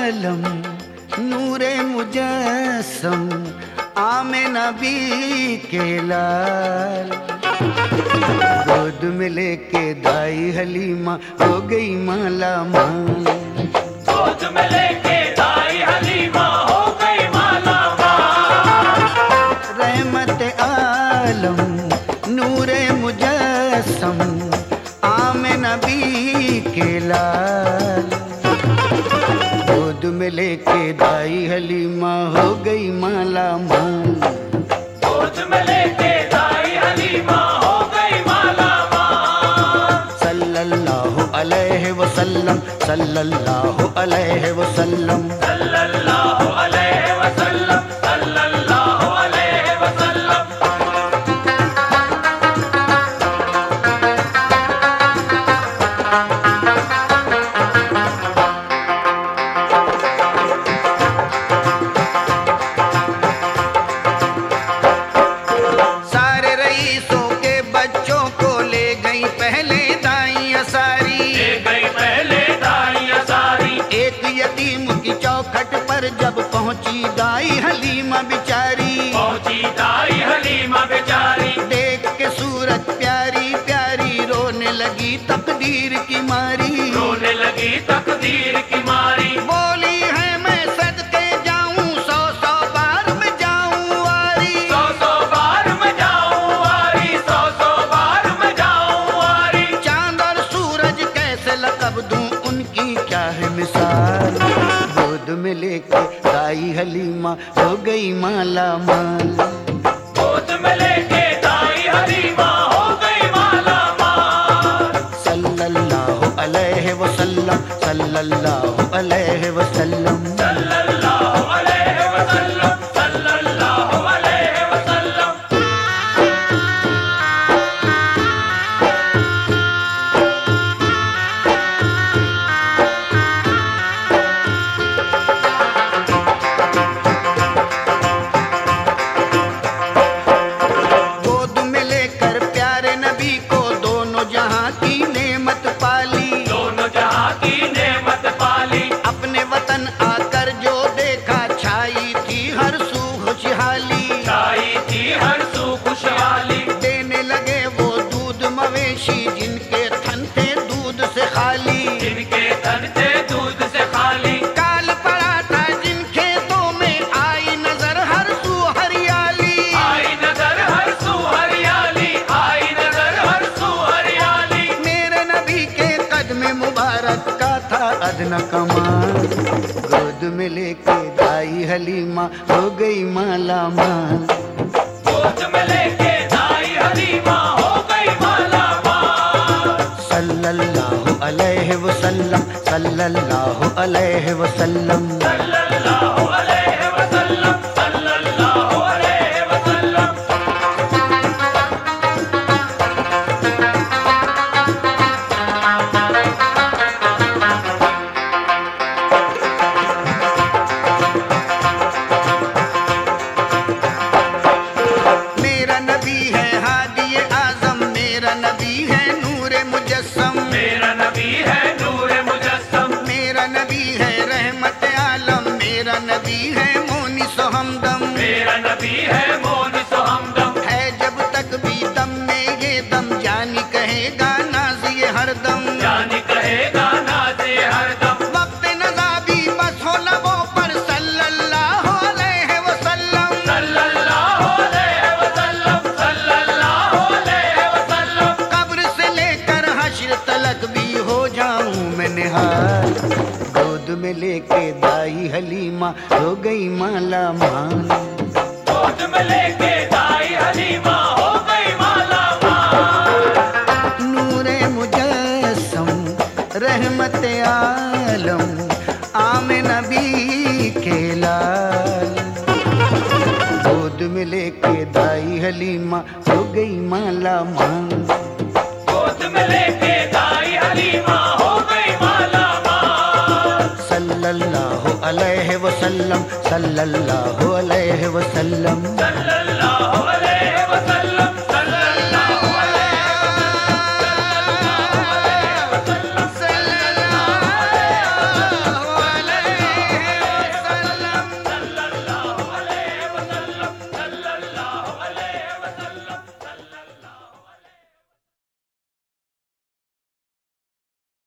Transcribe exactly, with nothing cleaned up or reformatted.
आलम नूरे मुजस्सम आमे नबी के लाल। गोद में लेके दाई हलीमा हो गई माला माल। गोद में लेके दाई हलीमा हो गई माला माल। रहमत आलम नूरे मुजस्सम आमे नबी के लाल। गोद में लेके दाई हलीमा हो गई माला माल। गोद में लेके दाई हलीमा हो गई माला माल। सल्लल्लाहु अलैहि वसल्लम सल्लल्लाहु अलैहि वसल्लम सल्लल्लाहु अलैहि वसल्लम सल्लल्लाहु अलैहि वसल्लम। सारे रईसों के बच्चों को ले गई पहले दाइयाँ सारी। ले गई पहले दाइयाँ सारी। एक यतीम की चौखट पर जब पहुंची दाई हलीमा बिचारी। पहुंची दाई हलीमा बेचारी। देख के सूरत प्यारी प्यारी रोने लगी तकदीर की मारी। रोने लगी तकदीर की मारी। बोली है मैं सदके जाऊं सौ सौ बार मैं जाऊं वारी। सौ सौ बार मैं जाऊं वारी। सौ सौ बार मैं जाऊं वारी। चांद और सूरज कैसे लकब दूं उनकी क्या है मिसाल। गोद में लेके दाई हलीमा हो गई माला माल। गोद में लेके दाई हलीमा हो गई माला माल। सल्लल्लाहु अलैहि वसल्लम सल्लल्लाहु अलैहि वसल्लम। सल्लल्लाहु अलैहि वसल्लम सल्लल्लाहु अलैहि वसल्लम। गोद में लेकर प्यारे नबी को दोनों जहां की नेमत पाली। दोनों जहां की नेमत पाली। अपने वतन आकर जो देखा छाई थी हर सू खुशहाली। छाई थी हर सू खुशहाली। देने लगे वो दूध मवेशी जिनके थन थे दूध से खाली। जिनके तन थे दूध से खाली। काल पड़ा था जिन खेतों में आई नजर हर सू हरियाली। आई नजर हर सू हरियाली। आई नजर हर सू हरियाली। मेरे नबी के कदम मुबारक का था अदना कमाल। गोद में लेके दाई हलीमा हो गई माला माल। गोद में लेके दाई हलीमा हो गई माला माल। सल्लल्लाहु अलैहि वसल्लम सल्लल्लाहु अलैहि वसल्लम। सल्लल्लाहु अलैहि वसल्लम सल्लल्लाहु अलैहि वसल्लम। मेरा नबी है हादी आजम मेरा नबी है नूरे मुजस्सम। मेरा नबी है नूर मुजस्सम। मेरा नबी है रहमत आलम मेरा नबी है मोनिस हमदम। मेरा नबी है मोनिस हमदम। है जब तक भी दम में ये दम जानी कहेगा नाज ये हरदम। जानी कहेगा नाज़े हरदम। वक्त नज़ा भी बस हो लबों पर सल्लल्लाहु अलैहि वसल्लम। सल्लल्लाहु अलैहि वसल्लम सल्लल्लाहु अलैहि वसल्लम। कब्र से लेकर हश्र तलक भी हो जाऊं मैं निहाल। गोद में लेके दाई हलीमा हो गई माला माल। गोद में लेके दाई हलीमा हो गई माला माल। नूरे मुजस्सम रहमत आलम आमे नबी के लाल। गोद में लेके दाई हलीमा हो गई माला माल। गोद में लेके दाई हलीमा हो गई माला माल। सल्लल्लाहु अलैहि वसल्लम सल्लल्लाहु अलैहि वसल्लम। सल्लल्लाहु